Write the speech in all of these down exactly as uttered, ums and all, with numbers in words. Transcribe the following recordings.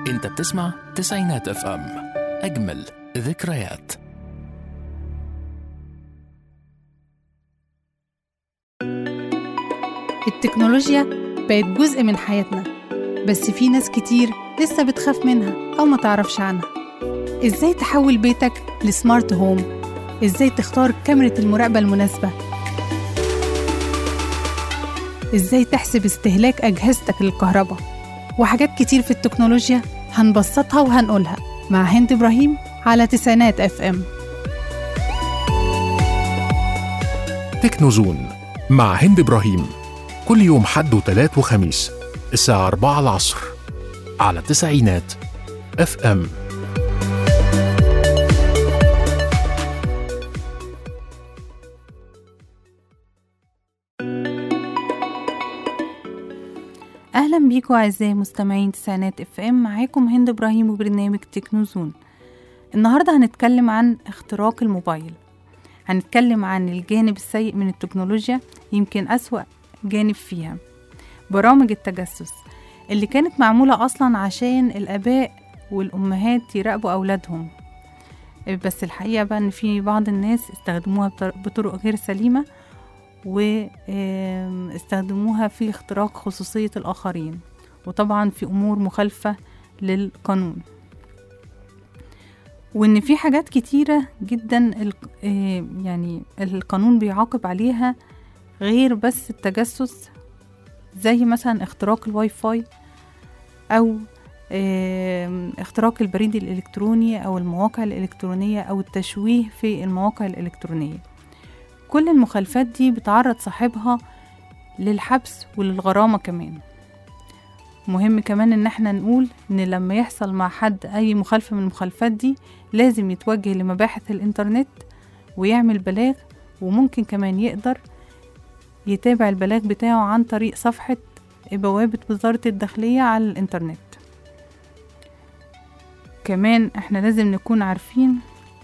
انت بتسمع تسعينات اف ام، اجمل ذكريات. التكنولوجيا بقت جزء من حياتنا، بس في ناس كتير لسه بتخاف منها أو ما تعرفش عنها. إزاي تحول بيتك لسمارت هوم؟ إزاي تختار كاميرا المراقبة المناسبة؟ إزاي تحسب استهلاك أجهزتك للكهرباء؟ وحاجات كتير في التكنولوجيا هنبسطها وهنقولها مع هند إبراهيم على تسعينات اف ام. تكنوزون مع هند إبراهيم، كل يوم حد وتلات وخميس الساعة أربعة العصر على تسعينات اف ام. أهلا بيكم أعزائي مستمعين تسعينات اف ام، معاكم هند إبراهيم وبرنامج تكنوزون. النهاردة هنتكلم عن اختراق الموبايل، هنتكلم عن الجانب السيء من التكنولوجيا، يمكن أسوأ جانب فيها برامج التجسس اللي كانت معمولة أصلا عشان الآباء والأمهات يراقبوا أولادهم، بس الحقيقة بقى أن في بعض الناس استخدموها بطرق غير سليمة واستخدموها في اختراق خصوصية الآخرين، وطبعا في أمور مخالفة للقانون، وإن في حاجات كتيرة جدا يعني القانون بيعاقب عليها غير بس التجسس، زي مثلا اختراق الواي فاي أو اختراق البريد الإلكتروني أو المواقع الإلكترونية أو التشويه في المواقع الإلكترونية. كل المخالفات دي بتعرض صاحبها للحبس وللغرامة كمان. مهم كمان ان احنا نقول ان لما يحصل مع حد اي مخالفة من المخالفات دي لازم يتوجه لمباحث الانترنت ويعمل بلاغ، وممكن كمان يقدر يتابع البلاغ بتاعه عن طريق صفحة بوابة وزارة الداخلية على الانترنت. كمان احنا لازم نكون عارفين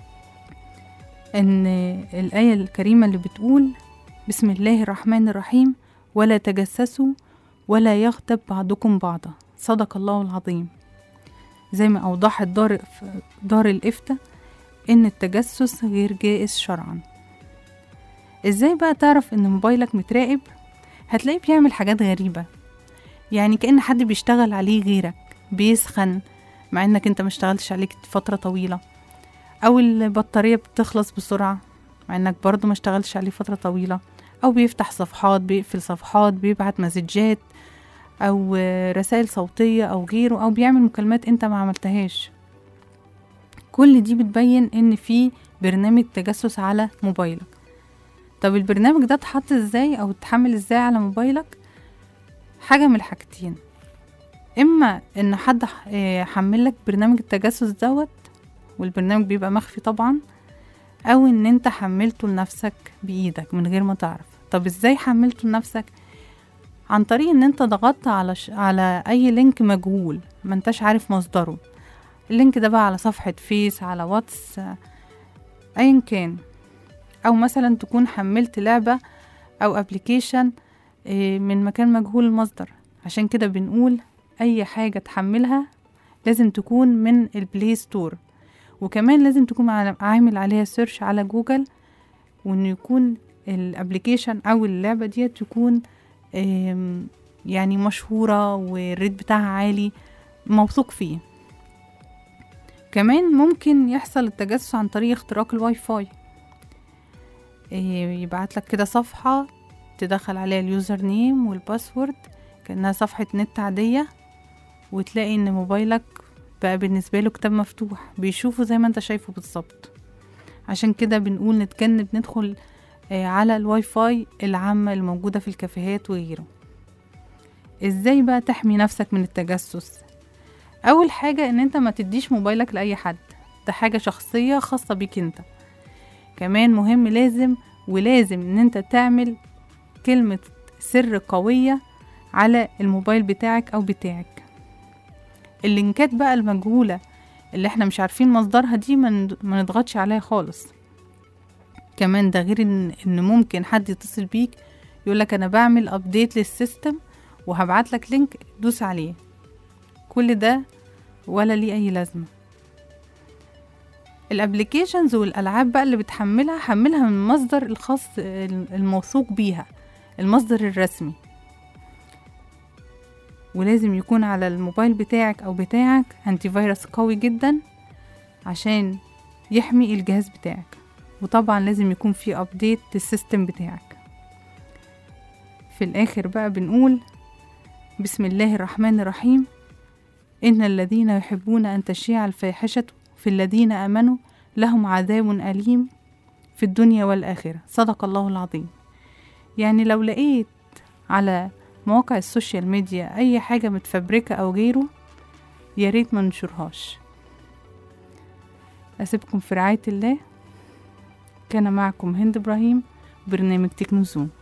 ان الآية الكريمة اللي بتقول بسم الله الرحمن الرحيم ولا تجسسوا ولا يغتب بعضكم بعضا، صدق الله العظيم. زي ما أوضحت دار, دار الإفتاء إن التجسس غير جائز شرعا. إزاي بقى تعرف إن موبايلك متراقب؟ هتلاقيه بيعمل حاجات غريبة، يعني كأن حد بيشتغل عليه غيرك، بيسخن مع إنك انت مشتغلتش عليك فترة طويلة، أو البطارية بتخلص بسرعة مع إنك برضو مشتغلتش عليه فترة طويلة، أو بيفتح صفحات، بيقفل صفحات، بيبعت مسجات أو رسائل صوتية أو غيره، أو بيعمل مكالمات أنت ما عملتهاش. كل دي بتبين إن في برنامج تجسس على موبايلك. طب البرنامج ده اتحط إزاي أو اتحمل إزاي على موبايلك؟ حاجة من الحاجتين، إما إن حد حملك برنامج التجسس دوت والبرنامج بيبقى مخفي طبعا، أو إن أنت حملته لنفسك بإيدك من غير ما تعرف. طب إزاي حملته لنفسك؟ عن طريق ان انت ضغطت على ش... على اي لينك مجهول ما انتش عارف مصدره. اللينك ده بقى على صفحة فيس، على واتس، ايا كان، او مثلا تكون حملت لعبة او ابليكيشن من مكان مجهول المصدر. عشان كده بنقول اي حاجة تحملها لازم تكون من البلاي ستور، وكمان لازم تكون عامل عليها سيرش على جوجل، وانه يكون الابليكيشن او اللعبة دي تكون يعني مشهورة والريت بتاعها عالي موثوق فيه. كمان ممكن يحصل التجسس عن طريق اختراق الواي فاي، يبعت لك كده صفحة تدخل عليها اليوزر نيم والباسورد كأنها صفحة نت عادية، وتلاقي ان موبايلك بقى بالنسبة له كتاب مفتوح بيشوفه زي ما انت شايفه بالظبط. عشان كده بنقول نتجنب ندخل على الواي فاي العامة الموجودة في الكافيهات وغيره. ازاي بقى تحمي نفسك من التجسس؟ اول حاجة ان انت ما تديش موبايلك لأي حد، ده حاجة شخصية خاصة بيك انت. كمان مهم لازم ولازم ان انت تعمل كلمة سر قوية على الموبايل بتاعك او بتاعك. اللينكات بقى المجهولة اللي احنا مش عارفين مصدرها دي ما نضغطش عليها خالص. كمان ده غير ان, إن ممكن حد يتصل بيك يقولك انا بعمل ابديت للسيستم وهبعت لك لينك دوس عليه. كل ده ولا ليه أي لازمة. الابليكيشنز والألعاب بقى اللي بتحملها حملها من المصدر الخاص الموثوق بيها، المصدر الرسمي، ولازم يكون على الموبايل بتاعك أو بتاعك انتي فيروس قوي جدا عشان يحمي الجهاز بتاعك. وطبعا لازم يكون في ابديت للسيستم بتاعك. في الآخر بقى بنقول بسم الله الرحمن الرحيم: إن الذين يحبون أن تشيع الفاحشة في الذين آمنوا لهم عذاب أليم في الدنيا والآخرة. صدق الله العظيم. يعني لو لقيت على مواقع السوشيال ميديا أي حاجة متفبركة أو غيره، ياريت ما ننشرهاش. أسيبكم في رعاية الله. كان معكم هند إبراهيم، برنامج تكنوزون.